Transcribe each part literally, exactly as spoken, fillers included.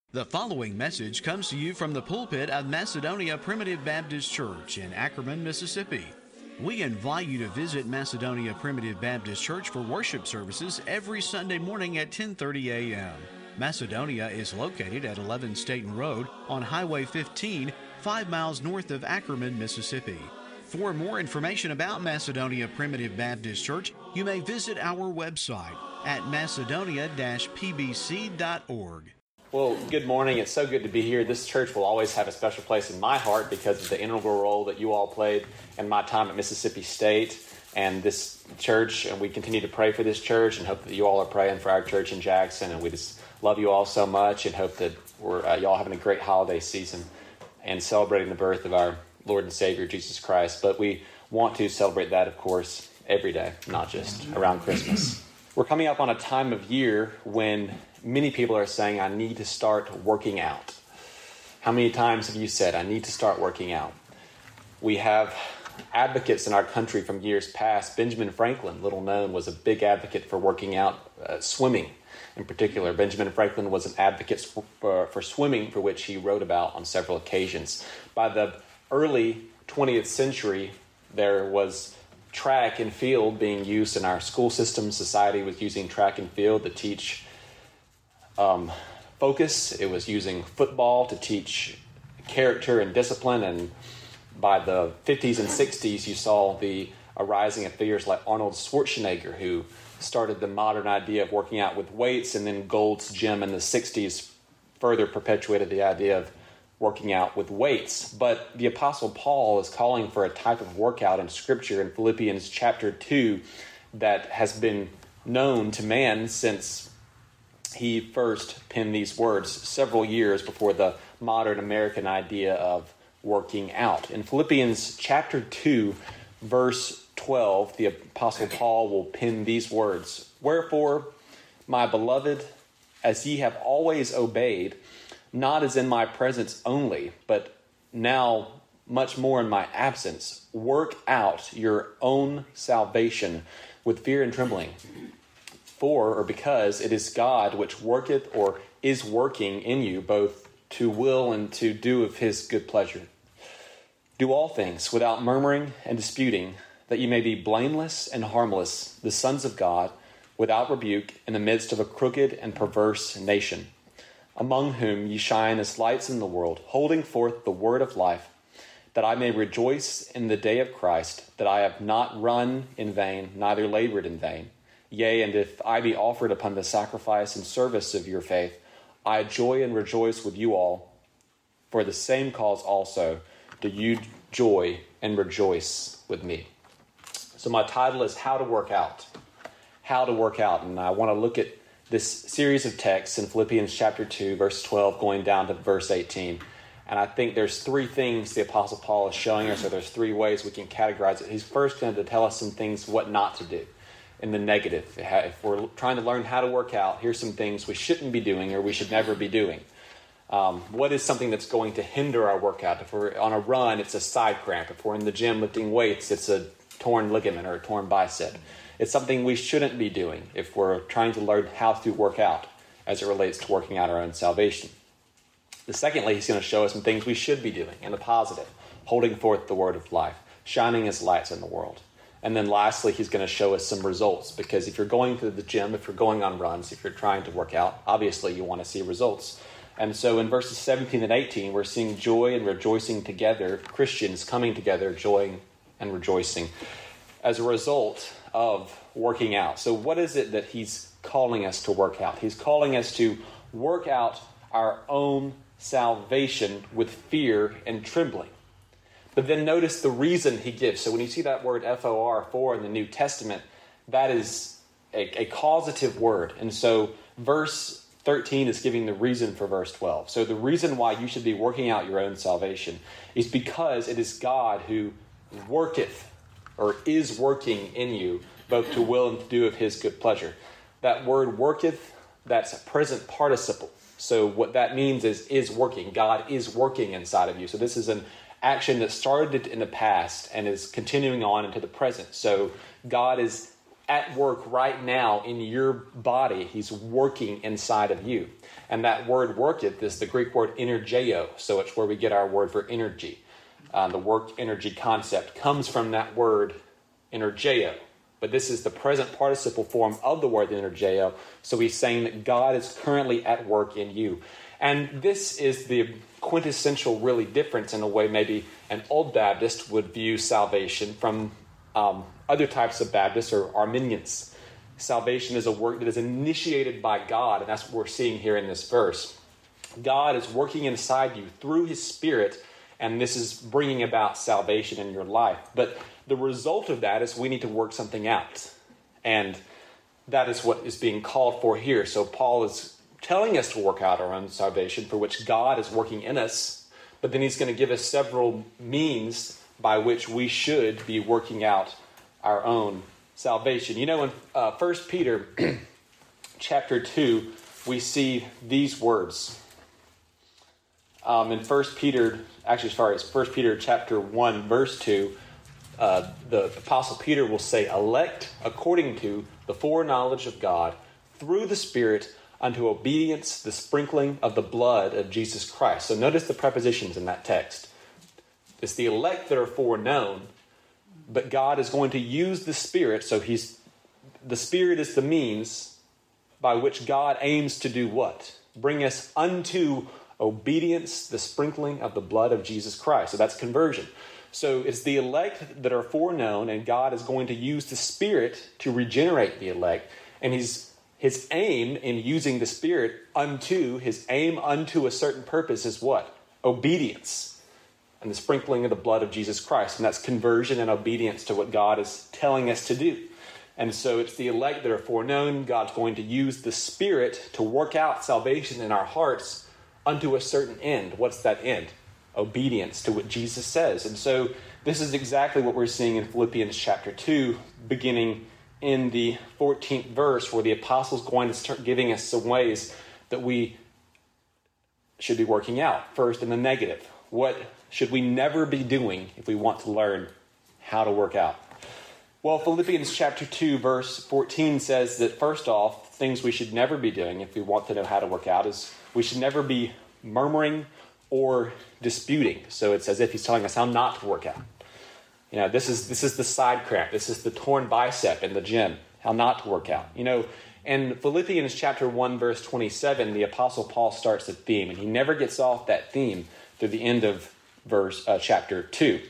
The following message comes to you from the pulpit of Macedonia Primitive Baptist Church in Ackerman, Mississippi. We invite you to visit Macedonia Primitive Baptist Church for worship services every Sunday morning at ten thirty a.m. Macedonia is located at eleven Staten Road on Highway fifteen, five miles north of Ackerman, Mississippi. For more information about Macedonia Primitive Baptist Church, you may visit our website at macedonia dash p b c dot org. Well, good morning. It's so good to be here. This church will always have a special place in my heart because of the integral role that you all played in my time at Mississippi State and this church. And we continue to pray for this church and hope that you all are praying for our church in Jackson. And we just love you all so much and hope that we're uh, you all having a great holiday season and celebrating the birth of our Lord and Savior, Jesus Christ. But we want to celebrate that, of course, every day, not just around Christmas. We're coming up on a time of year when many people are saying, I need to start working out. How many times have you said, I need to start working out? We have advocates in our country from years past. Benjamin Franklin, little known, was a big advocate for working out, uh, swimming in particular. Benjamin Franklin was an advocate for, for swimming, for which he wrote about on several occasions. By the early twentieth century, there was track and field being used in our school system. Society was using track and field to teach Um, focus. It was using football to teach character and discipline. And by the fifties and sixties, you saw the arising of figures like Arnold Schwarzenegger, who started the modern idea of working out with weights, and then Gold's Gym in the sixties further perpetuated the idea of working out with weights. But the Apostle Paul is calling for a type of workout in Scripture in Philippians chapter two that has been known to man since he first penned these words several years before the modern American idea of working out. In Philippians chapter two, verse twelve, the Apostle Paul will pen these words, "Wherefore, my beloved, as ye have always obeyed, not as in my presence only, but now much more in my absence, work out your own salvation with fear and trembling. For, or because, it is God which worketh or is working in you, both to will and to do of his good pleasure. Do all things without murmuring and disputing, that ye may be blameless and harmless, the sons of God, without rebuke, in the midst of a crooked and perverse nation, among whom ye shine as lights in the world, holding forth the word of life, that I may rejoice in the day of Christ, that I have not run in vain, neither labored in vain. Yea, and if I be offered upon the sacrifice and service of your faith, I joy and rejoice with you all. For the same cause also do you joy and rejoice with me." So my title is How to Work Out. How to Work Out. And I want to look at this series of texts in Philippians chapter two, verse twelve, going down to verse eighteen. And I think there's three things the Apostle Paul is showing us, or there's three ways we can categorize it. He's first going to tell us some things what not to do. In the negative, if we're trying to learn how to work out, here's some things we shouldn't be doing or we should never be doing. Um, what is something that's going to hinder our workout? If we're on a run, it's a side cramp. If we're in the gym lifting weights, it's a torn ligament or a torn bicep. It's something we shouldn't be doing if we're trying to learn how to work out as it relates to working out our own salvation. The secondly, he's going to show us some things we should be doing in the positive, holding forth the word of life, shining as lights in the world. And then lastly, he's going to show us some results, because if you're going to the gym, if you're going on runs, if you're trying to work out, obviously you want to see results. And so in verses seventeen and eighteen, we're seeing joy and rejoicing together, Christians coming together, joy and rejoicing as a result of working out. So what is it that he's calling us to work out? He's calling us to work out our own salvation with fear and trembling. But then notice the reason he gives. So when you see that word F O R, for, in the New Testament, that is a, a causative word. And so verse thirteen is giving the reason for verse twelve. So the reason why you should be working out your own salvation is because it is God who worketh, or is working in you, both to will and to do of his good pleasure. That word worketh, that's a present participle. So what that means is, is working. God is working inside of you. So this is an action that started in the past and is continuing on into the present. So God is at work right now in your body. He's working inside of you. And that word worketh is the Greek word energeo. So it's where we get our word for energy. Uh, the work energy concept comes from that word energeo. But this is the present participle form of the word energeo. So he's saying that God is currently at work in you. And this is the quintessential really difference in a way maybe an old Baptist would view salvation from um, other types of Baptists or Arminians. Salvation is a work that is initiated by God, and that's what we're seeing here in this verse. God is working inside you through his Spirit, and this is bringing about salvation in your life. But the result of that is we need to work something out. And that is what is being called for here. So Paul is telling us to work out our own salvation, for which God is working in us. But then he's going to give us several means by which we should be working out our own salvation. You know, in uh, First Peter chapter two, we see these words. Um, in First Peter, actually, sorry, it's First Peter chapter one, verse two, uh, the Apostle Peter will say, elect according to the foreknowledge of God through the Spirit unto obedience, the sprinkling of the blood of Jesus Christ. So notice the prepositions in that text. It's the elect that are foreknown, but God is going to use the Spirit. So he's the Spirit is the means by which God aims to do what? Bring us unto obedience, the sprinkling of the blood of Jesus Christ. So that's conversion. So it's the elect that are foreknown, and God is going to use the Spirit to regenerate the elect. And he's His aim in using the Spirit unto, his aim unto a certain purpose is what? Obedience. And the sprinkling of the blood of Jesus Christ. And that's conversion and obedience to what God is telling us to do. And so it's the elect that are foreknown. God's going to use the Spirit to work out salvation in our hearts unto a certain end. What's that end? Obedience to what Jesus says. And so this is exactly what we're seeing in Philippians chapter two, beginning in the fourteenth verse, where the apostle's going to start giving us some ways that we should be working out. First, in the negative. What should we never be doing if we want to learn how to work out? Well, Philippians chapter two, verse fourteen says that first off, things we should never be doing if we want to know how to work out is we should never be murmuring or disputing. So it's as if he's telling us how not to work out. You know, this is this is the side cramp. This is the torn bicep in the gym. How not to work out. You know, in Philippians chapter one, verse twenty-seven, the Apostle Paul starts a theme, and he never gets off that theme through the end of verse uh, chapter two.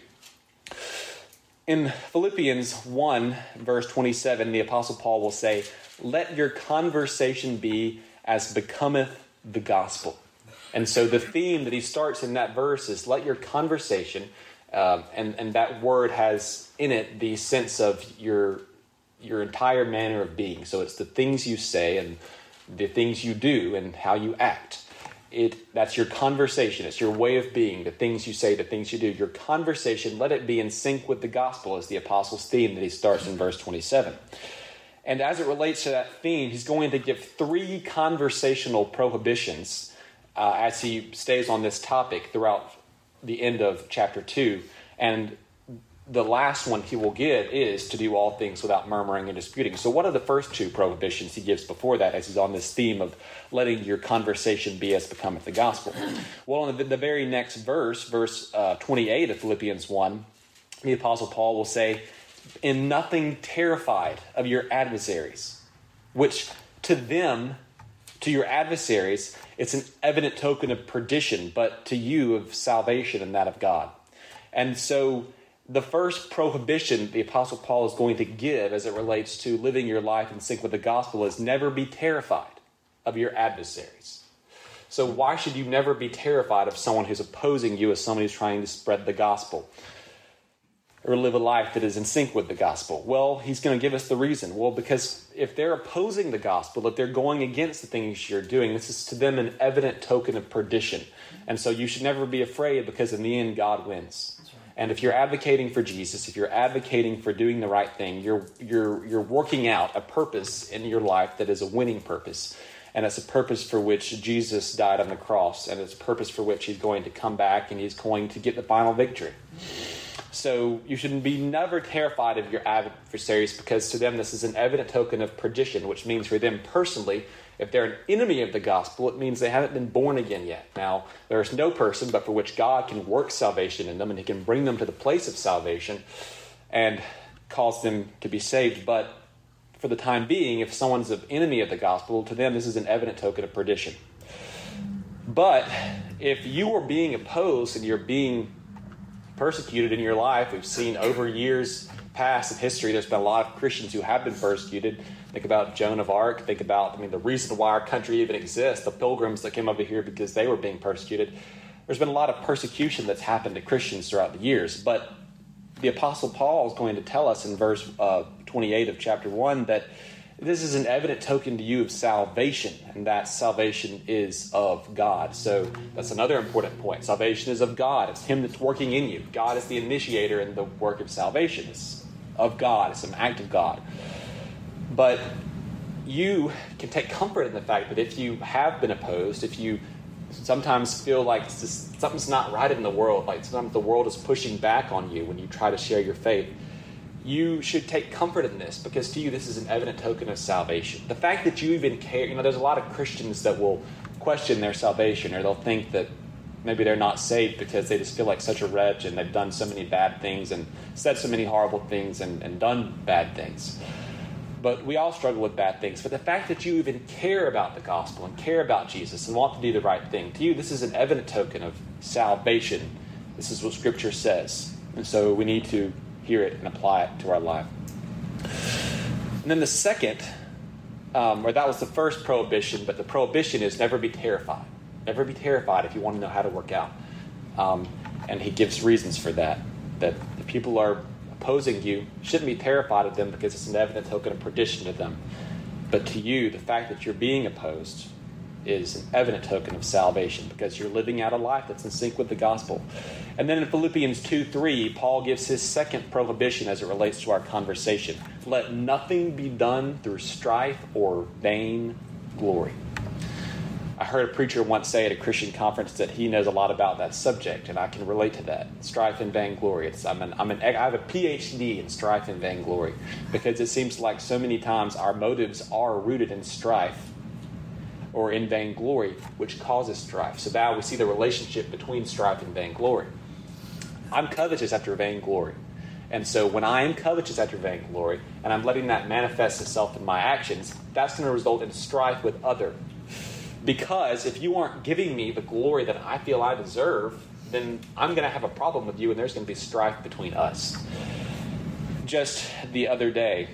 In Philippians one, verse twenty-seven, the Apostle Paul will say, let your conversation be as becometh the gospel. And so the theme that he starts in that verse is let your conversation, um, and, and that word has in it the sense of your your entire manner of being. So it's the things you say and the things you do and how you act. It that's your conversation. It's your way of being, the things you say, the things you do. Your conversation, let it be in sync with the gospel, is the apostle's theme that he starts in verse twenty-seven. And as it relates to that theme, he's going to give three conversational prohibitions uh, as he stays on this topic throughout the end of chapter two. And the last one he will give is to do all things without murmuring and disputing. So what are the first two prohibitions he gives before that, as he's on this theme of letting your conversation be as becometh the gospel? Well, in the, the very next verse, verse uh, twenty-eight of Philippians one, the Apostle Paul will say, in nothing terrified of your adversaries, which to them, to your adversaries, it's an evident token of perdition, but to you of salvation and that of God. And so the first prohibition the Apostle Paul is going to give as it relates to living your life in sync with the gospel is never be terrified of your adversaries. So why should you never be terrified of someone who's opposing you as someone who's trying to spread the gospel or live a life that is in sync with the gospel? Well, he's going to give us the reason. Well, because if they're opposing the gospel, if they're going against the things you're doing, this is to them an evident token of perdition. And so you should never be afraid, because in the end, God wins. And if you're advocating for Jesus, if you're advocating for doing the right thing, you're you're you're working out a purpose in your life that is a winning purpose. And it's a purpose for which Jesus died on the cross. And it's a purpose for which he's going to come back and he's going to get the final victory. So you should be never terrified of your adversaries, because to them this is an evident token of perdition, which means for them personally, if they're an enemy of the gospel, it means they haven't been born again yet. Now, there is no person but for which God can work salvation in them, and he can bring them to the place of salvation and cause them to be saved. But for the time being, if someone's an enemy of the gospel, to them this is an evident token of perdition. But if you are being opposed and you're being persecuted in your life, we've seen over years past in history, there's been a lot of Christians who have been persecuted. Think about Joan of Arc. Think about, I mean, the reason why our country even exists, the pilgrims that came over here because they were being persecuted. There's been a lot of persecution that's happened to Christians throughout the years. But the Apostle Paul is going to tell us in verse uh, twenty-eight of chapter one that this is an evident token to you of salvation, and that salvation is of God. So that's another important point. Salvation is of God. It's him that's working in you. God is the initiator in the work of salvation. It's of God. It's an act of God. But you can take comfort in the fact that if you have been opposed, if you sometimes feel like it's just, something's not right in the world, like sometimes the world is pushing back on you when you try to share your faith, you should take comfort in this, because to you this is an evident token of salvation. The fact that you even care, you know, there's a lot of Christians that will question their salvation, or they'll think that maybe they're not saved because they just feel like such a wretch and they've done so many bad things and said so many horrible things and, and done bad things. But we all struggle with bad things. But the fact that you even care about the gospel and care about Jesus and want to do the right thing, to you this is an evident token of salvation. This is what Scripture says. And so we need to hear it and apply it to our life. And then the second, um, or that was the first prohibition, but the prohibition is never be terrified. Never be terrified if you want to know how to work out. Um, and he gives reasons for that. That the people are opposing you, shouldn't be terrified of them because it's an evident token of perdition to them. But to you, the fact that you're being opposed is an evident token of salvation, because you're living out a life that's in sync with the gospel. And then in Philippians two three, Paul gives his second prohibition as it relates to our conversation. Let nothing be done through strife or vain glory. I heard a preacher once say at a Christian conference that he knows a lot about that subject, and I can relate to that. Strife and vainglory. It's, I'm an, I'm an, I have a P H D in strife and vainglory, because it seems like so many times our motives are rooted in strife or in vainglory, which causes strife. So now we see the relationship between strife and vainglory. I'm covetous after vainglory. And so when I am covetous after vainglory, and I'm letting that manifest itself in my actions, that's going to result in strife with others. Because if you aren't giving me the glory that I feel I deserve, then I'm going to have a problem with you, and there's going to be strife between us. Just the other day,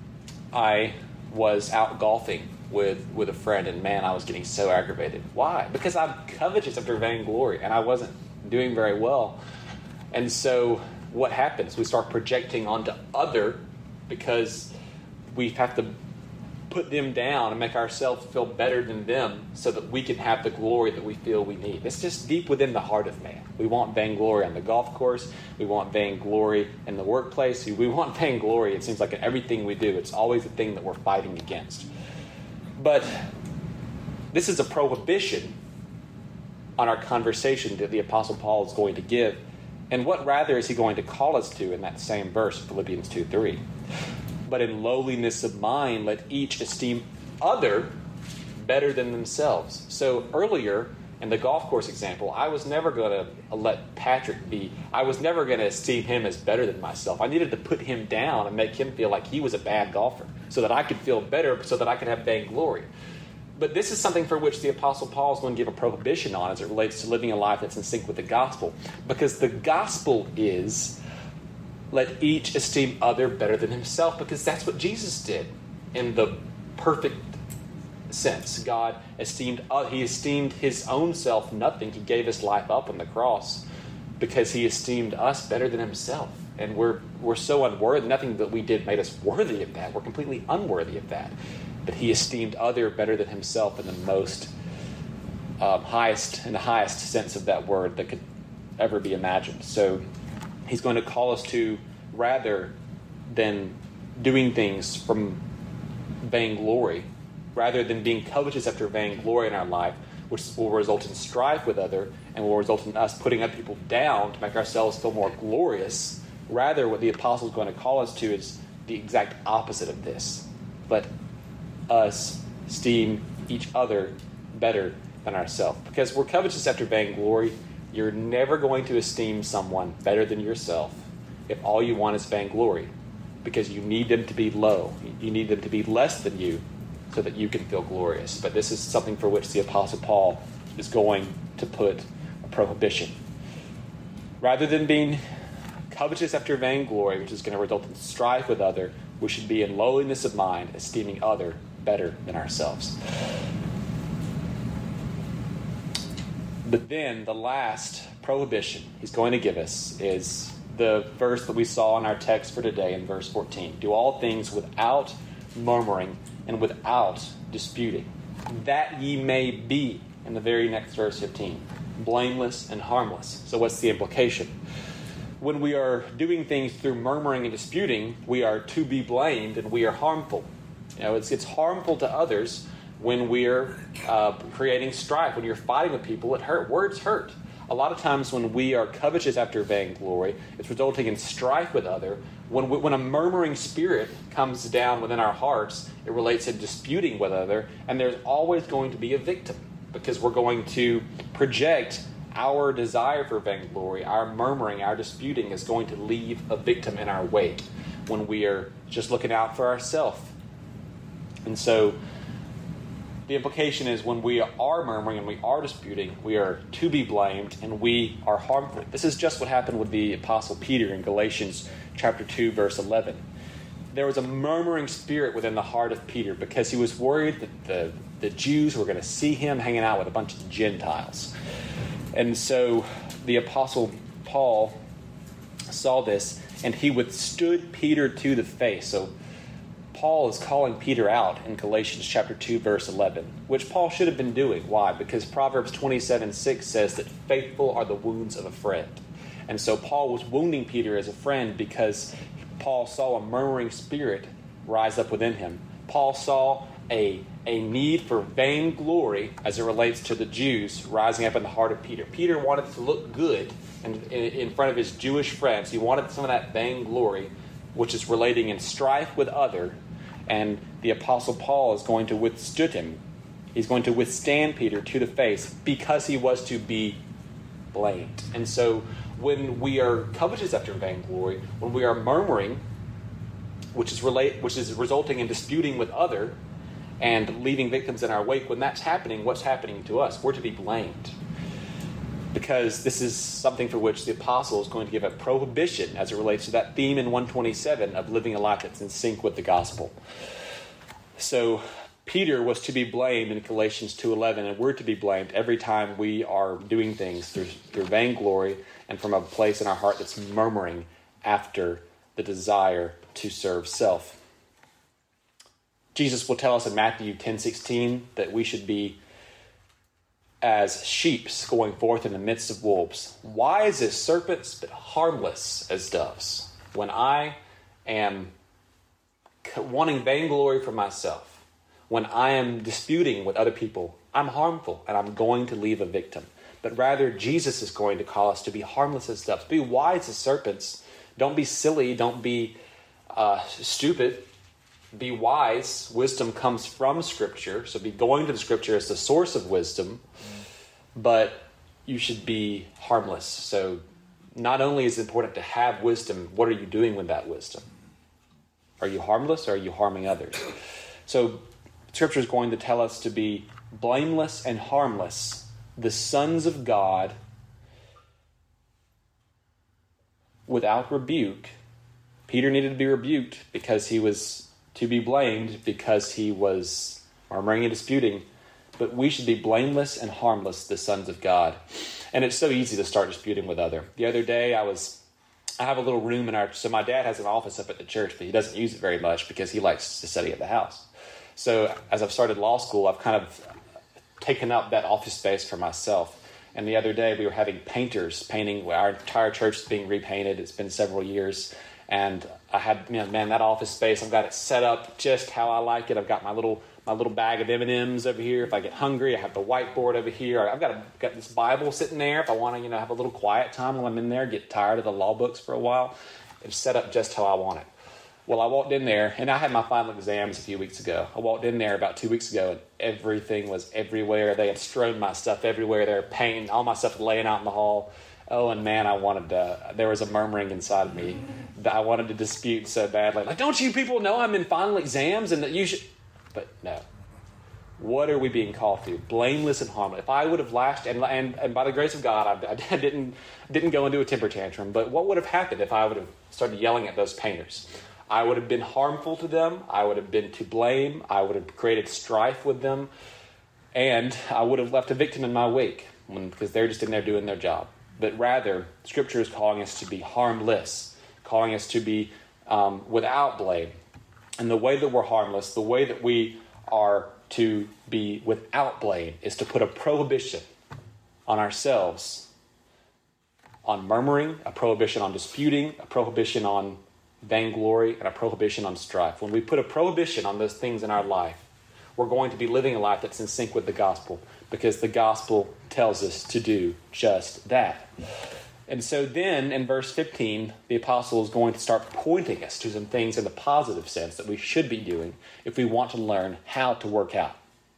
I was out golfing with, with a friend, and man, I was getting so aggravated. Why? Because I'm covetous after vainglory, and I wasn't doing very well. And so what happens? We start projecting onto other, because we have to put them down and make ourselves feel better than them so that we can have the glory that we feel we need. It's just deep within the heart of man. We want vainglory on the golf course. We want vainglory in the workplace. We want vainglory, it seems like, in everything we do. It's always the thing that we're fighting against. But this is a prohibition on our conversation that the Apostle Paul is going to give. And what rather is he going to call us to in that same verse, Philippians two three? But in lowliness of mind, let each esteem other better than themselves. So earlier, in the golf course example, I was never going to let Patrick be, I was never going to esteem him as better than myself. I needed to put him down and make him feel like he was a bad golfer so that I could feel better, so that I could have vainglory. But this is something for which the Apostle Paul is going to give a prohibition on as it relates to living a life that's in sync with the gospel. Because the gospel is, let each esteem other better than himself, because that's what Jesus did in the perfect sense. God esteemed, uh, he esteemed his own self nothing. He gave his life up on the cross because he esteemed us better than himself. And we're we're so unworthy. Nothing that we did made us worthy of that. We're completely unworthy of that. But he esteemed other better than himself in the most uh, highest, in the highest sense of that word that could ever be imagined. So he's going to call us to, rather than doing things from vainglory, rather than being covetous after vainglory in our life, which will result in strife with other and will result in us putting other people down to make ourselves feel more glorious. Rather, what the apostle is going to call us to is the exact opposite of this. Let us esteem each other better than ourselves. Because we're covetous after vainglory. You're never going to esteem someone better than yourself if all you want is vainglory. Because you need them to be low. You need them to be less than you so that you can feel glorious. But this is something for which the apostle Paul is going to put a prohibition. Rather than being covetous after vainglory, which is going to result in strife with other, we should be in lowliness of mind, esteeming other better than ourselves. But then the last prohibition he's going to give us is the verse that we saw in our text for today in verse fourteen. Do all things without murmuring and without disputing, that ye may be, in the very next verse fifteen, blameless and harmless. So what's the implication? When we are doing things through murmuring and disputing, we are to be blamed and we are harmful. You know, it's it's harmful to others when we're uh, creating strife. When you're fighting with people, it hurt. Words hurt. A lot of times when we are covetous after vainglory, it's resulting in strife with other. When we, when a murmuring spirit comes down within our hearts, it relates to disputing with other, and there's always going to be a victim because we're going to project our desire for vainglory, our murmuring, our disputing is going to leave a victim in our wake when we are just looking out for ourselves. And so the implication is when we are murmuring and we are disputing, we are to be blamed and we are harmful. This is just what happened with the Apostle Peter in Galatians chapter two, verse eleven. There was a murmuring spirit within the heart of Peter because he was worried that the, the Jews were going to see him hanging out with a bunch of Gentiles. And so the Apostle Paul saw this, and he withstood Peter to the face. So Paul is calling Peter out in Galatians chapter two, verse eleven, which Paul should have been doing. Why? Because Proverbs twenty-seven six says that faithful are the wounds of a friend. And so Paul was wounding Peter as a friend because Paul saw a murmuring spirit rise up within him. Paul saw a a need for vainglory as it relates to the Jews rising up in the heart of Peter. Peter wanted to look good in, in, in front of his Jewish friends. He wanted some of that vainglory, which is relating in strife with other, and the Apostle Paul is going to withstood him. He's going to withstand Peter to the face because he was to be blamed. And so when we are covetous after vainglory, when we are murmuring, which is relate, which is resulting in disputing with other, and leaving victims in our wake, when that's happening, what's happening to us? We're to be blamed. Because this is something for which the apostle is going to give a prohibition as it relates to that theme in one twenty-seven of living a life that's in sync with the gospel. So Peter was to be blamed in Galatians two eleven, and we're to be blamed every time we are doing things through, through vainglory and from a place in our heart that's murmuring after the desire to serve self. Jesus will tell us in Matthew ten sixteen that we should be as sheep going forth in the midst of wolves, wise as serpents, but harmless as doves. When I am wanting vainglory for myself, when I am disputing with other people, I'm harmful and I'm going to leave a victim. But rather, Jesus is going to call us to be harmless as doves. Be wise as serpents. Don't be silly. Don't be uh, stupid. Be wise. Wisdom comes from Scripture, so be going to the Scripture as the source of wisdom, but you should be harmless. So not only is it important to have wisdom, what are you doing with that wisdom? Are you harmless or are you harming others? So Scripture is going to tell us to be blameless and harmless, the sons of God, without rebuke. Peter needed to be rebuked because he was to be blamed because he was murmuring and disputing, but we should be blameless and harmless, the sons of God. And it's so easy to start disputing with other. The other day, I was, I have a little room in our, so my dad has an office up at the church, but he doesn't use it very much because he likes to study at the house. So as I've started law school, I've kind of taken up that office space for myself. And the other day, we were having painters painting. Our entire church is being repainted. It's been several years. And I had, you know, man, that office space, I've got it set up just how I like it. I've got my little my little bag of M and M's over here. If I get hungry, I have the whiteboard over here. I've got, a, got this Bible sitting there. If I want to, you know, have a little quiet time while I'm in there, get tired of the law books for a while, it's set up just how I want it. Well, I walked in there, and I had my final exams a few weeks ago. I walked in there about two weeks ago, and everything was everywhere. They had strewn my stuff everywhere. They were painting, all my stuff laying out in the hall. Oh, and man, I wanted to, there was a murmuring inside of me that I wanted to dispute so badly. Like, don't you people know I'm in final exams and that you should... But no. What are we being called to? Blameless and harmless. If I would have lashed, and and, and by the grace of God, I, I didn't didn't go into a temper tantrum, but what would have happened if I would have started yelling at those painters? I would have been harmful to them. I would have been to blame. I would have created strife with them. And I would have left a victim in my wake when, because they're just in there doing their job. But rather, Scripture is calling us to be harmless, calling us to be um, without blame. And the way that we're harmless, the way that we are to be without blame, is to put a prohibition on ourselves, on murmuring, a prohibition on disputing, a prohibition on vainglory, and a prohibition on strife. When we put a prohibition on those things in our life, we're going to be living a life that's in sync with the gospel, because the gospel tells us to do just that. And so then in verse fifteen, the apostle is going to start pointing us to some things in the positive sense that we should be doing if we want to learn how to work out.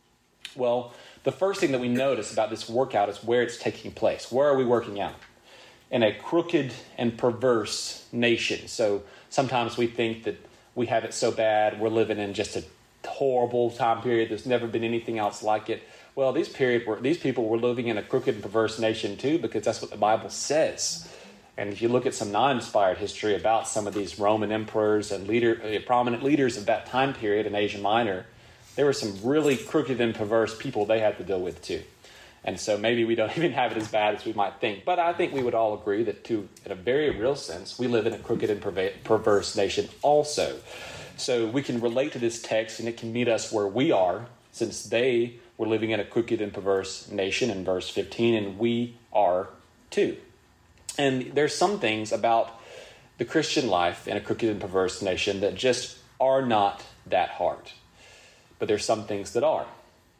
Well, the first thing that we notice about this workout is where it's taking place. Where are we working out? In a crooked and perverse nation. So sometimes we think that we have it so bad, we're living in just a horrible time period. There's never been anything else like it. Well, these period were, these people were living in a crooked and perverse nation too, because that's what the Bible says. And if you look at some non-inspired history about some of these Roman emperors and leader, uh, prominent leaders of that time period in Asia Minor, there were some really crooked and perverse people they had to deal with too. And so maybe we don't even have it as bad as we might think. But I think we would all agree that, to, in a very real sense, we live in a crooked and perva- perverse nation also. So we can relate to this text, and it can meet us where we are, since they were living in a crooked and perverse nation in verse fifteen, and we are too. And there's some things about the Christian life in a crooked and perverse nation that just are not that hard. But there's some things that are.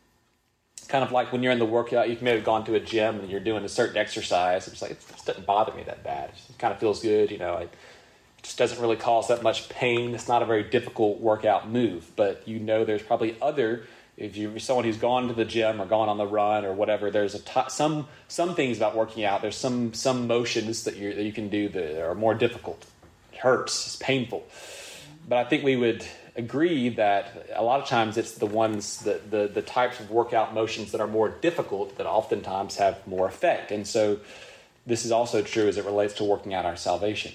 Kind of like when you're in the workout, you've maybe gone to a gym and you're doing a certain exercise. It's like, it just doesn't bother me that bad. It just kind of feels good, you know. It just doesn't really cause that much pain. It's not a very difficult workout move. But you know there's probably other, if you're someone who's gone to the gym or gone on the run or whatever, there's a t- some some things about working out. There's some some motions that you that you can do that are more difficult. It hurts. It's painful. But I think we would agree that a lot of times it's the ones, the, the, the types of workout motions that are more difficult that oftentimes have more effect. And so this is also true as it relates to working out our salvation.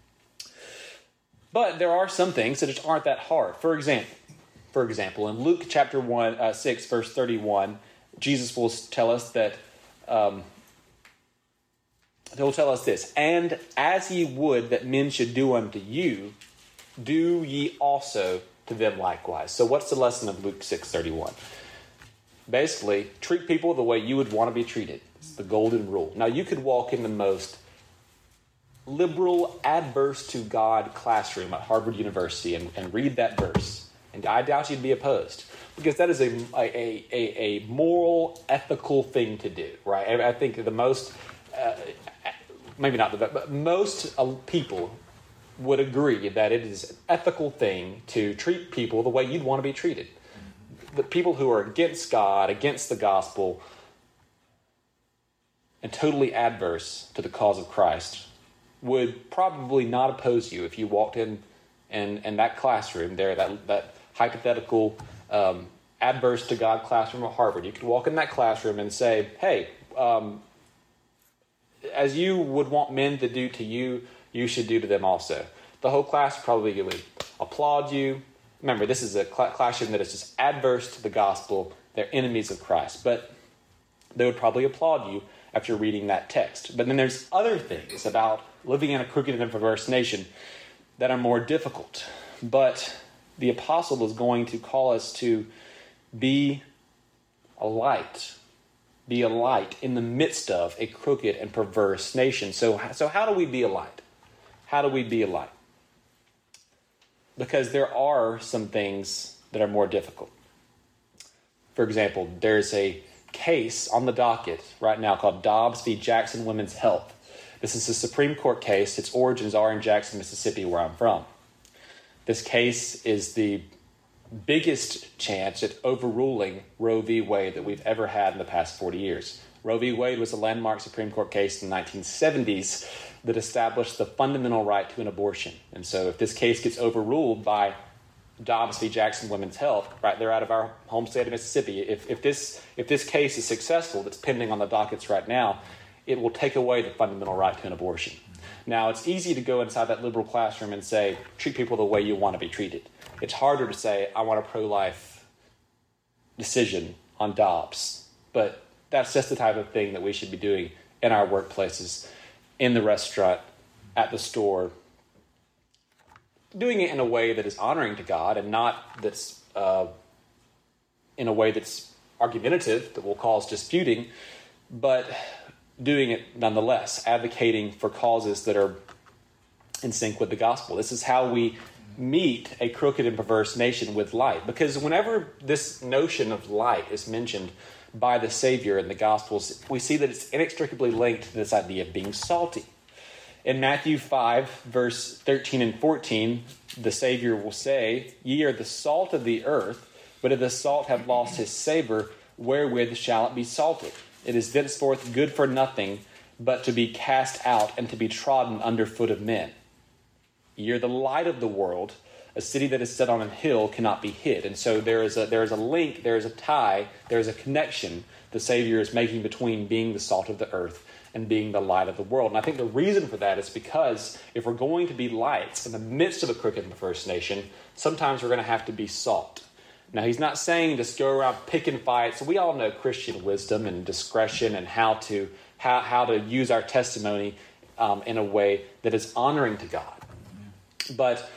But there are some things that just aren't that hard. For example, for example, in Luke chapter one, uh, six, verse thirty-one, Jesus will tell us that, um, he'll tell us this, "And as ye would that men should do unto you, do ye also to them likewise." So what's the lesson of Luke six thirty-one? Basically, treat people the way you would want to be treated. It's the golden rule. Now, you could walk in the most liberal, adverse to God classroom at Harvard University and, and read that verse, and I doubt you'd be opposed, because that is a, a, a, a moral, ethical thing to do, right? I think the most, uh, maybe not the best, but most uh, people would agree that it is an ethical thing to treat people the way you'd want to be treated. The people who are against God, against the gospel, and totally adverse to the cause of Christ would probably not oppose you if you walked in in, in that classroom there, that, that hypothetical um, adverse to God classroom at Harvard. You could walk in that classroom and say, hey, um, as you would want men to do to you, you should do to them also. The whole class probably would applaud you. Remember, this is a cl- classroom that is just adverse to the gospel. They're enemies of Christ. But they would probably applaud you after reading that text. But then there's other things about living in a crooked and perverse nation that are more difficult. But the apostle is going to call us to be a light. Be a light in the midst of a crooked and perverse nation. So, so how do we be a light? How do we be a light? Because there are some things that are more difficult. for example, there's a case on the docket right now called Dobbs v. Jackson Women's Health. This is a Supreme Court case. Its origins are in Jackson, Mississippi, where I'm from. This case is the biggest chance at overruling Roe v. Wade that we've ever had in the past forty years. Roe v. Wade was a landmark Supreme Court case in the nineteen seventies that established the fundamental right to an abortion. And so if this case gets overruled by Dobbs v. Jackson Women's Health, right there out of our home state of Mississippi, if, if this if this case is successful, that's pending on the dockets right now, it will take away the fundamental right to an abortion. Now, it's easy to go inside that liberal classroom and say, treat people the way you want to be treated. It's harder to say, I want a pro-life decision on Dobbs. But that's just the type of thing that we should be doing in our workplaces, in the restaurant, at the store, doing it in a way that is honoring to God and not that's uh, in a way that's argumentative, that will cause disputing, but doing it nonetheless, advocating for causes that are in sync with the gospel. This is how we meet a crooked and perverse nation with light. Because whenever this notion of light is mentioned by the Savior in the Gospels, we see that it's inextricably linked to this idea of being salty. In Matthew five, verse thirteen and fourteen, the Savior will say, "Ye are the salt of the earth, but if the salt have lost his savor, wherewith shall it be salted? It is thenceforth good for nothing, but to be cast out and to be trodden under foot of men. Ye are the light of the world. A city that is set on a hill cannot be hid." And so there is a there is a link, there is a tie, there is a connection the Savior is making between being the salt of the earth and being the light of the world. And I think the reason for that is because if we're going to be lights in the midst of a crooked and perverse nation, sometimes we're going to have to be salt. Now, he's not saying just go around picking fights. We all know Christian wisdom and discretion and how to how, how to use our testimony um, in a way that is honoring to God. But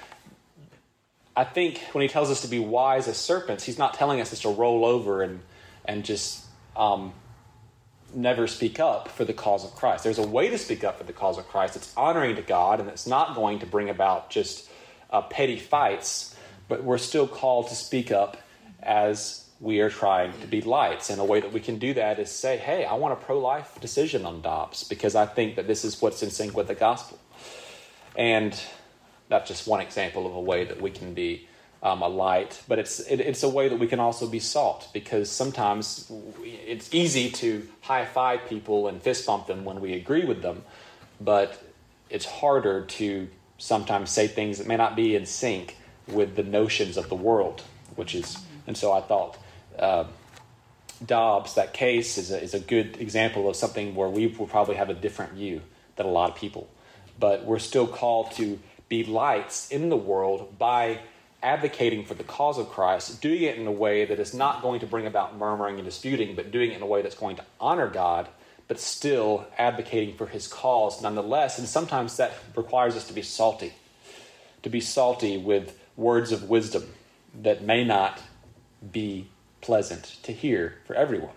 I think when he tells us to be wise as serpents, he's not telling us just to roll over and and just um, never speak up for the cause of Christ. There's a way to speak up for the cause of Christ. It's honoring to God, and it's not going to bring about just uh, petty fights, but we're still called to speak up as we are trying to be lights. And a way that we can do that is say, hey, I want a pro-life decision on Dobbs because I think that this is what's in sync with the gospel. And that's just one example of a way that we can be um, a light, but it's it, it's a way that we can also be salt, because sometimes it's easy to high-five people and fist bump them when we agree with them, but it's harder to sometimes say things that may not be in sync with the notions of the world, which is, and so I thought uh, Dobbs, that case, is a, is a good example of something where we will probably have a different view than a lot of people, but we're still called to be lights in the world by advocating for the cause of Christ, doing it in a way that is not going to bring about murmuring and disputing, but doing it in a way that's going to honor God, but still advocating for his cause nonetheless. And sometimes that requires us to be salty, to be salty with words of wisdom that may not be pleasant to hear for everyone.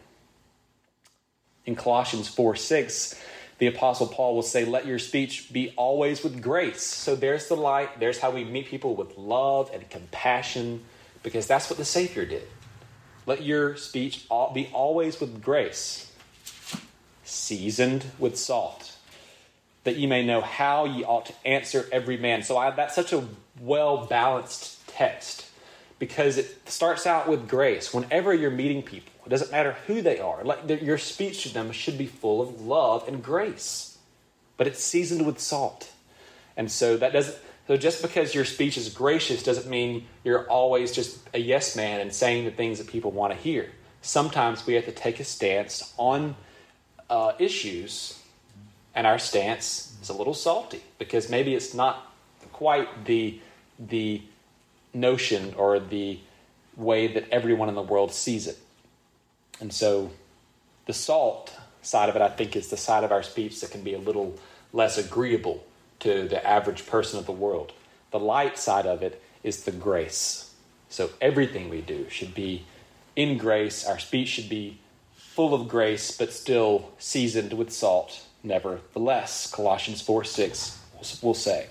In Colossians four six, the Apostle Paul will say, let your speech be always with grace. So there's the light. There's how we meet people, with love and compassion, because that's what the Savior did. Let your speech be always with grace, seasoned with salt, that ye may know how ye ought to answer every man. So I, that's such a well-balanced text, because it starts out with grace. Whenever you're meeting people, it doesn't matter who they are, like your speech to them should be full of love and grace, but it's seasoned with salt. And so that doesn't, so just because your speech is gracious doesn't mean you're always just a yes man and saying the things that people want to hear. Sometimes we have to take a stance on uh, issues, and our stance is a little salty, because maybe it's not quite the the notion or the way that everyone in the world sees it. And so the salt side of it, I think, is the side of our speech that can be a little less agreeable to the average person of the world. The light side of it is the grace. So everything we do should be in grace. Our speech should be full of grace, but still seasoned with salt, nevertheless. Colossians four six will say.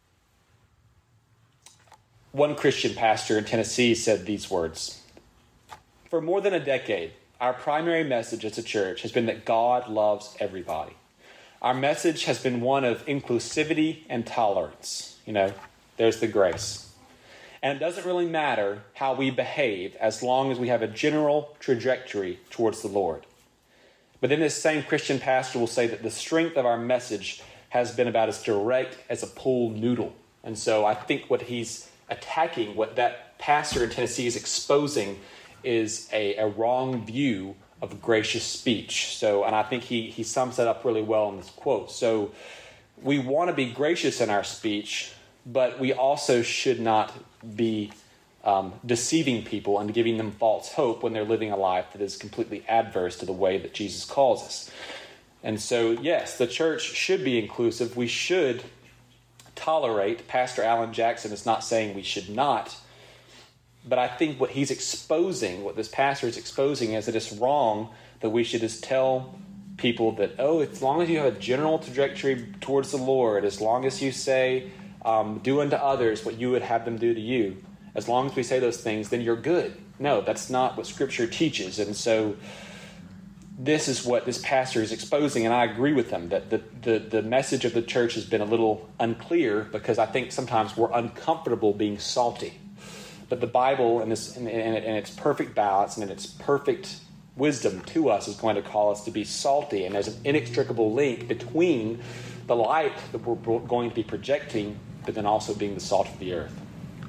One Christian pastor in Tennessee said these words: For more than a decade, our primary message as a church has been that God loves everybody. Our message has been one of inclusivity and tolerance. You know, there's the grace. And it doesn't really matter how we behave as long as we have a general trajectory towards the Lord. But then this same Christian pastor will say that the strength of our message has been about as direct as a pool noodle. And so I think what he's attacking, what that pastor in Tennessee is exposing, is a, a wrong view of gracious speech. So, and I think he, he sums that up really well in this quote. So we want to be gracious in our speech, but we also should not be um, deceiving people and giving them false hope when they're living a life that is completely adverse to the way that Jesus calls us. And so, yes, the church should be inclusive. We should tolerate. Pastor Alan Jackson is not saying we should not. But I think what he's exposing, what this pastor is exposing, is that it's wrong that we should just tell people that, oh, as long as you have a general trajectory towards the Lord, as long as you say, um, do unto others what you would have them do to you, as long as we say those things, then you're good. No, that's not what Scripture teaches. And so this is what this pastor is exposing, and I agree with him, that the, the, the message of the church has been a little unclear because I think sometimes we're uncomfortable being salty. But the Bible, in, this, in, in, in its perfect balance and in its perfect wisdom to us, is going to call us to be salty. And there's an inextricable link between the light that we're going to be projecting, but then also being the salt of the earth.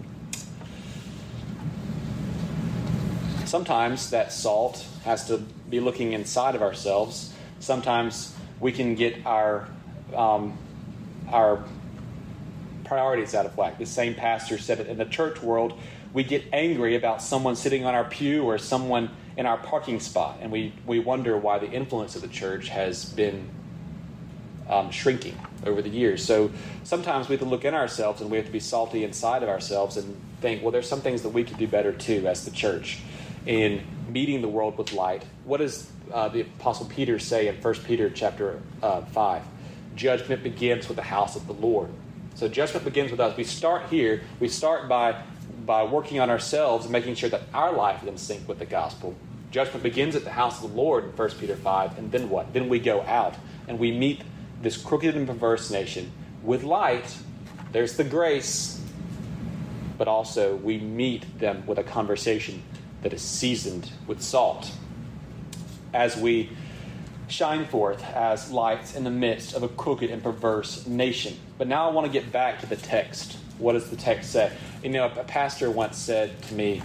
Sometimes that salt has to be looking inside of ourselves. Sometimes we can get our um, our priorities out of whack. The same pastor said it in the church world. We get angry about someone sitting on our pew or someone in our parking spot, and we, we wonder why the influence of the church has been um, shrinking over the years. So sometimes we have to look in ourselves, and we have to be salty inside of ourselves and think, well, there's some things that we could do better too as the church in meeting the world with light. What does uh, the Apostle Peter say in First Peter chapter uh, five? Judgment begins with the house of the Lord. So judgment begins with us. We start here. We start by by working on ourselves and making sure that our life is in sync with the gospel. Judgment begins at the house of the Lord in First Peter five, and then what? Then we go out and we meet this crooked and perverse nation with light. There's the grace, but also we meet them with a conversation that is seasoned with salt. As we shine forth as lights in the midst of a crooked and perverse nation. But now I want to get back to the text. What does the text say? You know, a pastor once said to me,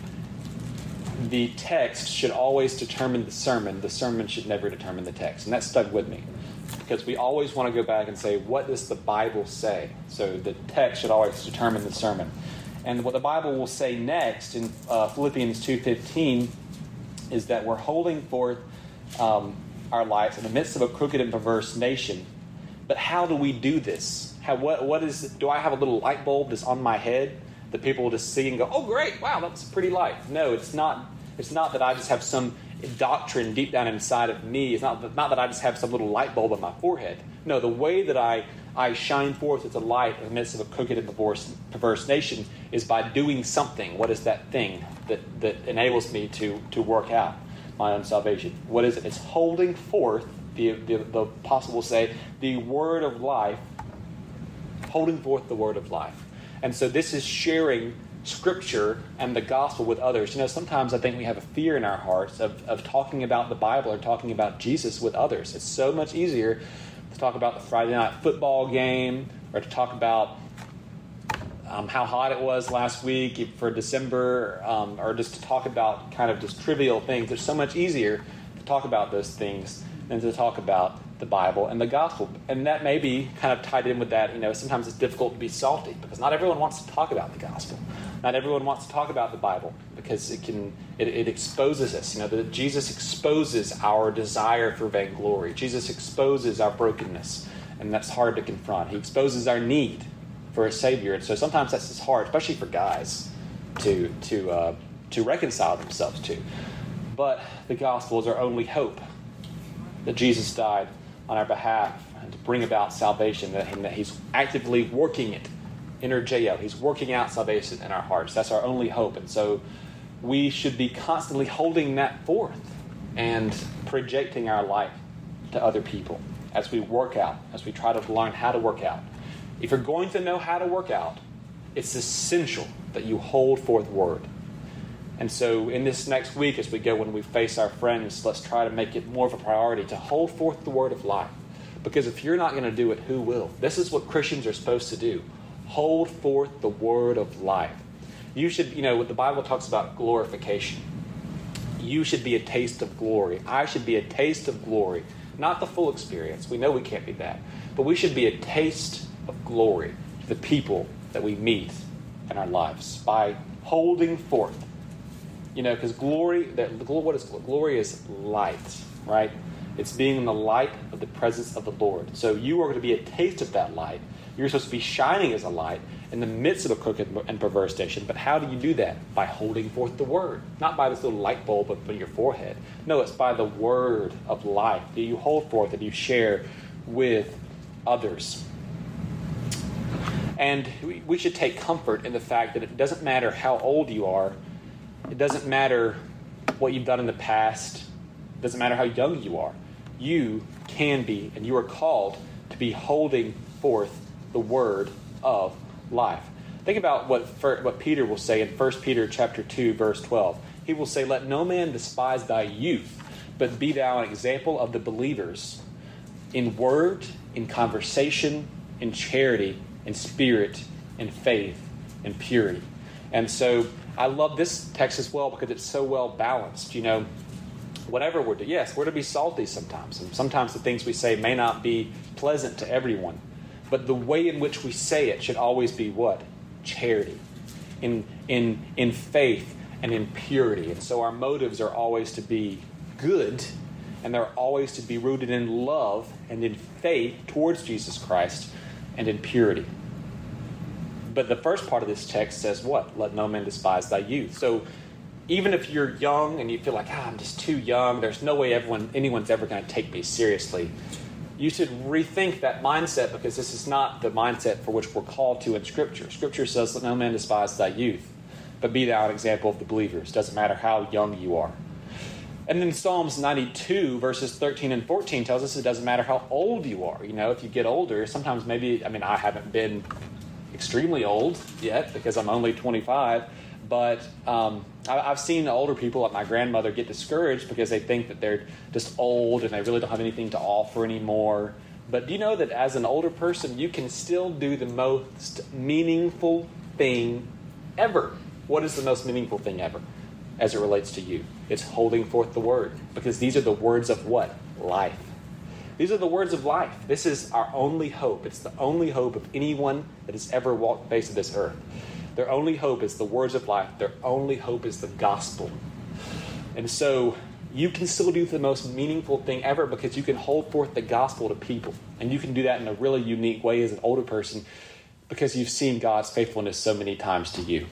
the text should always determine the sermon. The sermon should never determine the text. And that stuck with me. Because we always want to go back and say, what does the Bible say? So the text should always determine the sermon. And what the Bible will say next in uh, Philippians two fifteen is that we're holding forth um, our lights in the midst of a crooked and perverse nation. But how do we do this? How, what, what is? Do I have a little light bulb that's on my head that people will just see and go, oh, great, wow, that's a pretty light? No, it's not. It's not that I just have some doctrine deep down inside of me. It's not, not that I just have some little light bulb on my forehead. No, the way that I, I shine forth as a light in the midst of a crooked and perverse, perverse nation is by doing something. What is that thing that, that enables me to, to work out my own salvation? What is it? It's holding forth, the, the, the apostle will say, the word of life, holding forth the word of life. And so this is sharing Scripture and the gospel with others. You know, sometimes I think we have a fear in our hearts of, of talking about the Bible or talking about Jesus with others. It's so much easier to talk about the Friday night football game or to talk about um, how hot it was last week for December, um, or just to talk about kind of just trivial things. It's so much easier to talk about those things than to talk about the Bible and the gospel. And that may be kind of tied in with that. You know, sometimes it's difficult to be salty because not everyone wants to talk about the gospel. Not everyone wants to talk about the Bible because it can it, it exposes us. You know, that Jesus exposes our desire for vainglory. Jesus exposes our brokenness, and that's hard to confront. He exposes our need for a Savior, and so sometimes that's just hard, especially for guys, to to uh, to reconcile themselves to. But the gospel is our only hope. That Jesus died on our behalf and to bring about salvation, that, and that He's actively working it. Energeo. He's working out salvation in our hearts. That's our only hope. And so we should be constantly holding that forth and projecting our life to other people as we work out, as we try to learn how to work out. If you're going to know how to work out, it's essential that you hold forth word. And so in this next week, as we go, when we face our friends, let's try to make it more of a priority to hold forth the word of life. Because if you're not going to do it, who will? This is what Christians are supposed to do. Hold forth the word of life. You should, you know, the Bible talks about glorification. You should be a taste of glory. I should be a taste of glory. Not the full experience. We know we can't be that. But we should be a taste of glory to the people that we meet in our lives by holding forth. You know, because glory, that what is glory is light, right? It's being in the light of the presence of the Lord. So you are going to be a taste of that light. You're supposed to be shining as a light in the midst of a crooked and perverse nation. But how do you do that? By holding forth the word. Not by this little light bulb up on your forehead. No, it's by the word of life that you hold forth and you share with others. And we should take comfort in the fact that it doesn't matter how old you are. It doesn't matter what you've done in the past. It doesn't matter how young you are. You can be, and you are called to be holding forth the word of life. Think about what what Peter will say in First Peter chapter two, verse twelve. He will say, "Let no man despise thy youth, but be thou an example of the believers in word, in conversation, in charity, in spirit, in faith, in purity." And so I love this text as well because it's so well balanced. You know, whatever we're doing, yes, we're to be salty sometimes. And sometimes the things we say may not be pleasant to everyone. But the way in which we say it should always be what? Charity. In, in, in faith and in purity. And so our motives are always to be good. And they're always to be rooted in love and in faith towards Jesus Christ and in purity. But the first part of this text says what? Let no man despise thy youth. So even if you're young and you feel like, ah, I'm just too young, there's no way everyone, anyone's ever going to take me seriously, you should rethink that mindset because this is not the mindset for which we're called to in Scripture. Scripture says, let no man despise thy youth, but be thou an example of the believers. Doesn't matter how young you are. And then Psalms ninety-two, verses thirteen and fourteen tells us it doesn't matter how old you are. You know, if you get older, sometimes maybe, I mean, I haven't been extremely old yet because I'm only twenty-five, but um, I, I've seen older people like my grandmother get discouraged because they think that they're just old and they really don't have anything to offer anymore. But do you know that as an older person, you can still do the most meaningful thing ever? What is the most meaningful thing ever as it relates to you? It's holding forth the word, because these are the words of what? Life. These are the words of life. This is our only hope. It's the only hope of anyone that has ever walked the face of this earth. Their only hope is the words of life. Their only hope is the gospel. And so you can still do the most meaningful thing ever because you can hold forth the gospel to people. And you can do that in a really unique way as an older person because you've seen God's faithfulness so many times to you.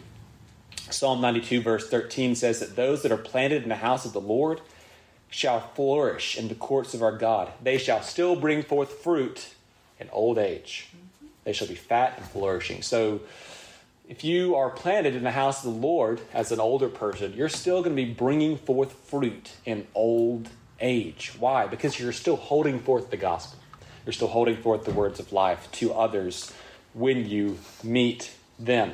Psalm ninety-two, verse thirteen says that those that are planted in the house of the Lord shall flourish in the courts of our God. They shall still bring forth fruit in old age. They shall be fat and flourishing. So if you are planted in the house of the Lord as an older person, you're still going to be bringing forth fruit in old age. Why? Because you're still holding forth the gospel. You're still holding forth the words of life to others when you meet them.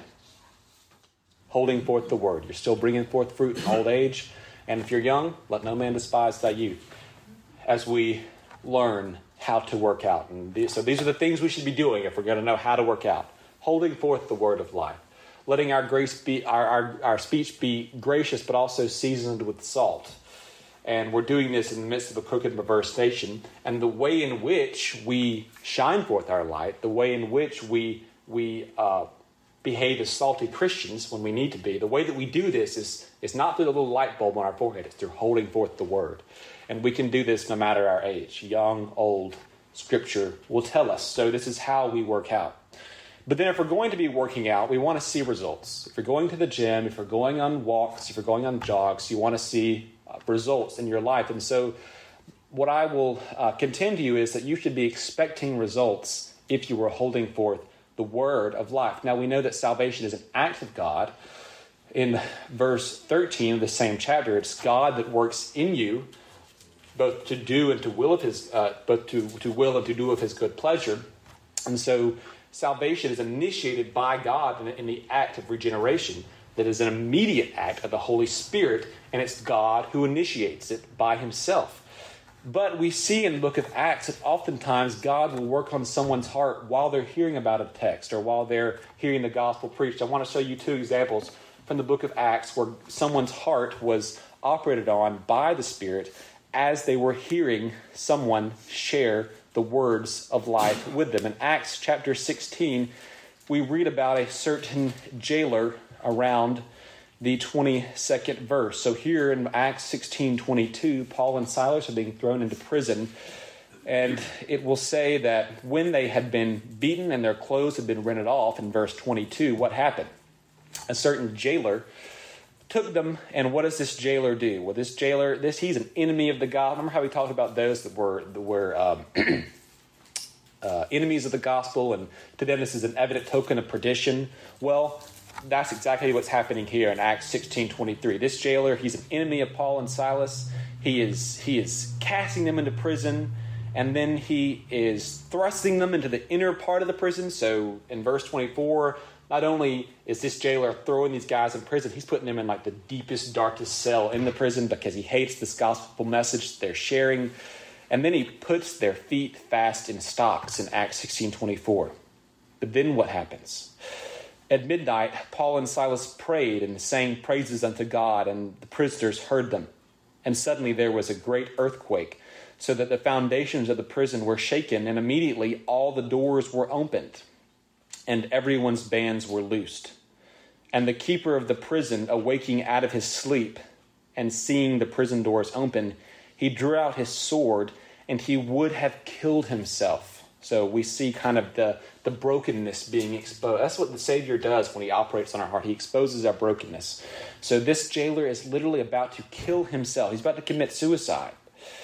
Holding forth the word. You're still bringing forth fruit in old age. And if you're young, let no man despise thy youth. As we learn how to work out. And these, so these are the things we should be doing if we're going to know how to work out. Holding forth the word of life. Letting our grace be our, our, our speech be gracious but also seasoned with salt. And we're doing this in the midst of a crooked and perverse nation. And the way in which we shine forth our light, the way in which we we uh, behave as salty Christians when we need to be, the way that we do this is, is not through the little light bulb on our forehead. It's through holding forth the word. And we can do this no matter our age. Young, old, Scripture will tell us. So this is how we work out. But then if we're going to be working out, we want to see results. If you're going to the gym, if you're going on walks, if you're going on jogs, you want to see uh, results in your life. And so what I will uh, contend to you is that you should be expecting results if you were holding forth the word of life. Now we know that salvation is an act of God. in verse thirteen of the same chapter, it's God that works in you, both to do and to will of his, uh, both to, to will and to do of his good pleasure. And so salvation is initiated by God in, in the act of regeneration that is an immediate act of the Holy Spirit, and it's God who initiates it by himself. But we see in the book of Acts that oftentimes God will work on someone's heart while they're hearing about a text or while they're hearing the gospel preached. I want to show you two examples from the book of Acts where someone's heart was operated on by the Spirit as they were hearing someone share the words of life with them. In Acts chapter sixteen, we read about a certain jailer around the twenty-second verse. So here in Acts sixteen twenty-two, Paul and Silas are being thrown into prison. And it will say that when they had been beaten and their clothes had been rented off, in verse twenty-two, what happened? A certain jailer took them, and what does this jailer do? Well, this jailer, this he's an enemy of the gospel. Remember how we talked about those that were, that were um, uh, enemies of the gospel, and to them this is an evident token of perdition? Well, that's exactly what's happening here in Acts sixteen twenty-three. This jailer, he's an enemy of Paul and Silas. He is he is casting them into prison, and then he is thrusting them into the inner part of the prison. So in verse twenty-four, not only is this jailer throwing these guys in prison, he's putting them in like the deepest, darkest cell in the prison because he hates this gospel message they're sharing. And then he puts their feet fast in stocks in Acts sixteen twenty-four. But then what happens? At midnight, Paul and Silas prayed and sang praises unto God, and the prisoners heard them. And suddenly there was a great earthquake, so that the foundations of the prison were shaken, and immediately all the doors were opened, and everyone's bands were loosed. And the keeper of the prison, awaking out of his sleep and seeing the prison doors open, he drew out his sword, and he would have killed himself. So we see kind of the, the brokenness being exposed. That's what the Savior does when he operates on our heart. He exposes our brokenness. So this jailer is literally about to kill himself. He's about to commit suicide.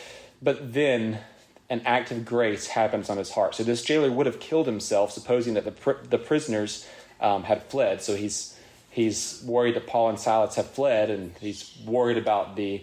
But then an act of grace happens on his heart. So this jailer would have killed himself, supposing that the pr- the prisoners um, had fled. So he's he's worried that Paul and Silas have fled, and he's worried about the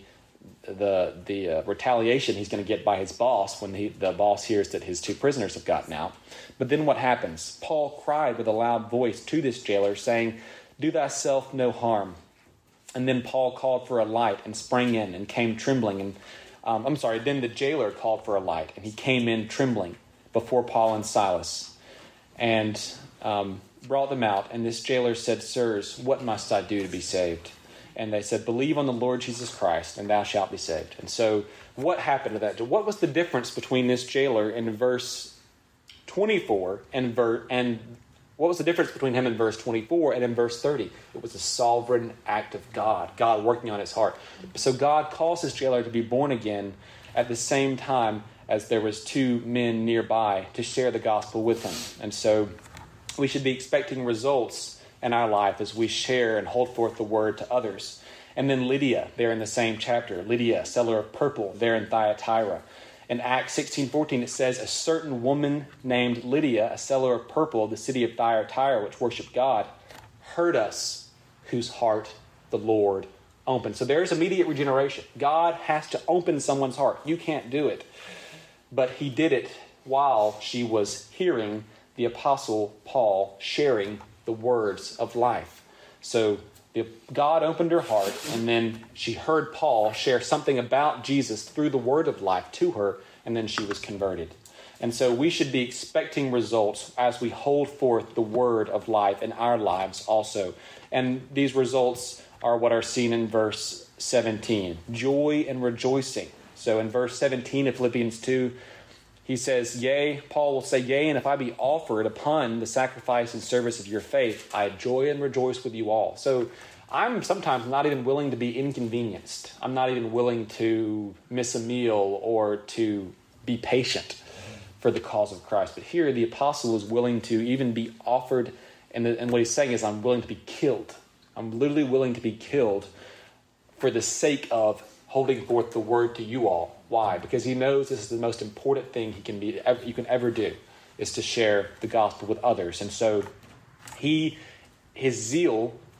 the the uh, retaliation he's going to get by his boss when he, the boss hears that his two prisoners have gotten out. But then what happens? Paul cried with a loud voice to this jailer, saying, "Do thyself no harm." And then Paul called for a light and sprang in and came trembling. And um, I'm sorry, then the jailer called for a light, and he came in trembling before Paul and Silas and um, brought them out. And this jailer said, "Sirs, what must I do to be saved?" And they said, "Believe on the Lord Jesus Christ, and thou shalt be saved." And so what happened to that? What was the difference between this jailer in verse twenty-four and ver- and what was the difference between him in verse twenty-four and in verse thirty? It was a sovereign act of God, God working on his heart. So God calls this jailer to be born again at the same time as there was two men nearby to share the gospel with him. And so we should be expecting results in our life as we share and hold forth the word to others. And then Lydia, there in the same chapter, Lydia, seller of purple, there in Thyatira. In Acts sixteen fourteen, it says, "A certain woman named Lydia, a seller of purple of the city of Thyatira, which worshiped God, heard us, whose heart the Lord opened." So there's immediate regeneration. God has to open someone's heart. You can't do it. But he did it while she was hearing the Apostle Paul sharing the words of life. So the, God opened her heart, and then she heard Paul share something about Jesus through the word of life to her, and then she was converted. And so we should be expecting results as we hold forth the word of life in our lives also. And these results are what are seen in verse seventeen. Joy and rejoicing. So in verse seventeen of Philippians two, he says, "Yea," Paul will say, "Yea, and if I be offered upon the sacrifice and service of your faith, I joy and rejoice with you all." So I'm sometimes not even willing to be inconvenienced. I'm not even willing to miss a meal or to be patient for the cause of Christ. But here the apostle is willing to even be offered, and, the, and what he's saying is, I'm willing to be killed. I'm literally willing to be killed for the sake of holding forth the word to you all. Why? Because he knows this is the most important thing he can be, you can ever do, is to share the gospel with others. And so he, his zeal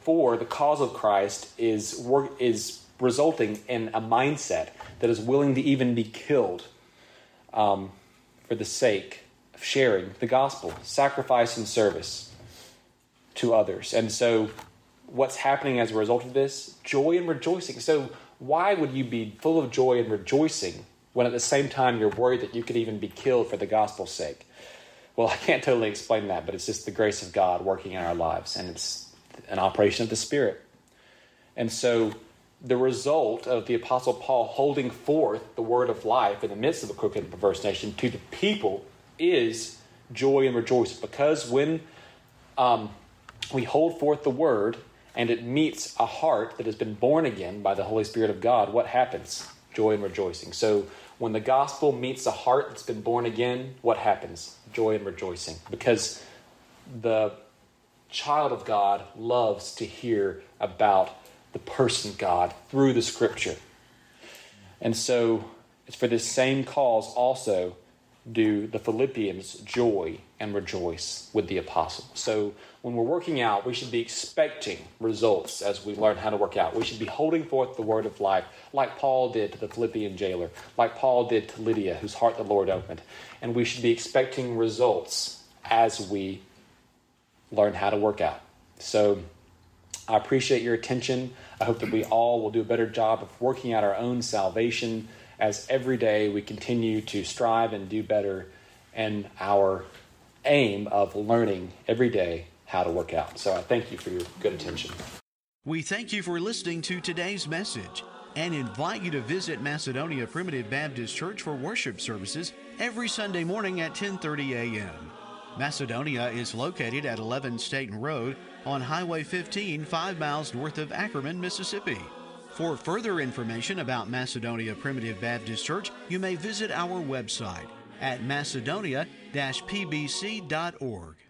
for the cause of Christ is work, is resulting in a mindset that is willing to even be killed um, for the sake of sharing the gospel, sacrifice and service to others. And so what's happening as a result of this? Joy and rejoicing. So why would you be full of joy and rejoicing when at the same time you're worried that you could even be killed for the gospel's sake? Well, I can't totally explain that, but it's just the grace of God working in our lives, and it's an operation of the Spirit. And so the result of the Apostle Paul holding forth the word of life in the midst of a crooked and perverse nation to the people is joy and rejoicing. Because when um, we hold forth the word and it meets a heart that has been born again by the Holy Spirit of God, what happens? Joy and rejoicing. So when the gospel meets a heart that's been born again, what happens? Joy and rejoicing. Because the child of God loves to hear about the person God through the Scripture. And so it's for this same cause also do the Philippians joy and rejoice with the apostle. So when we're working out, we should be expecting results as we learn how to work out. We should be holding forth the word of life like Paul did to the Philippian jailer, like Paul did to Lydia, whose heart the Lord opened. And we should be expecting results as we learn how to work out. So I appreciate your attention. I hope that we all will do a better job of working out our own salvation as every day we continue to strive and do better in our aim of learning every day how to work out. So I thank you for your good attention. We thank you for listening to today's message and invite you to visit Macedonia Primitive Baptist Church for worship services every Sunday morning at ten thirty a.m. Macedonia is located at eleven Staten Road on Highway fifteen, five miles north of Ackerman, Mississippi. For further information about Macedonia Primitive Baptist Church, you may visit our website at macedonia dash p b c dot org.